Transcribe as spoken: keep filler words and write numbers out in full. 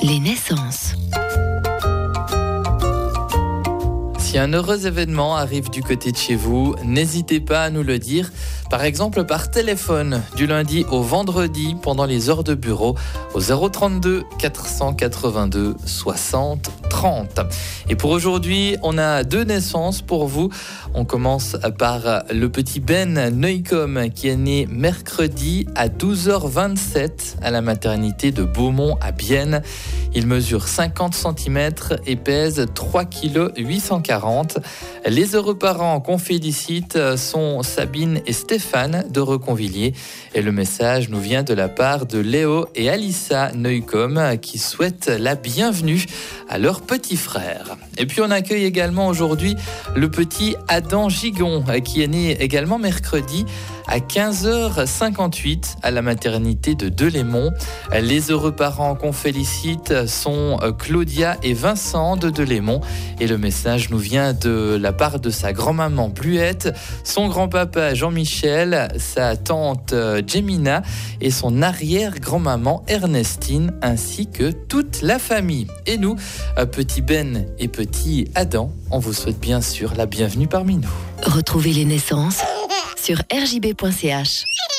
Les naissances. Si un heureux événement arrive du côté de chez vous, n'hésitez pas à nous le dire, par exemple par téléphone, du lundi au vendredi, pendant les heures de bureau, au zéro trente-deux quatre cent quatre-vingt-deux soixante trente. Et pour aujourd'hui, on a deux naissances pour vous. On commence par le petit Ben Neucom, qui est né mercredi à douze heures vingt-sept à la maternité de Beaumont à Bienne. Il mesure cinquante centimètres et pèse trois virgule huit cent quarante kilos. Les heureux parents qu'on félicite sont Sabine et Stéphane de Reconvilliers. Et le message nous vient de la part de Léo et Alissa Neucom qui souhaitent la bienvenue à leur petit frère. Et puis on accueille également aujourd'hui le petit Adam Gigon qui est né également mercredi à quinze heures cinquante-huit à la maternité de Delémont. Les heureux parents qu'on félicite sont Claudia et Vincent de Delémont. Et le message nous vient de la part de sa grand-maman Bluette, son grand-papa Jean-Michel, sa tante Jemina et son arrière-grand-maman Ernestine, ainsi que toute la famille. Et nous, petit Ben et petit Adam, on vous souhaite bien sûr la bienvenue parmi nous. Retrouvez les naissances sur r j b point c h.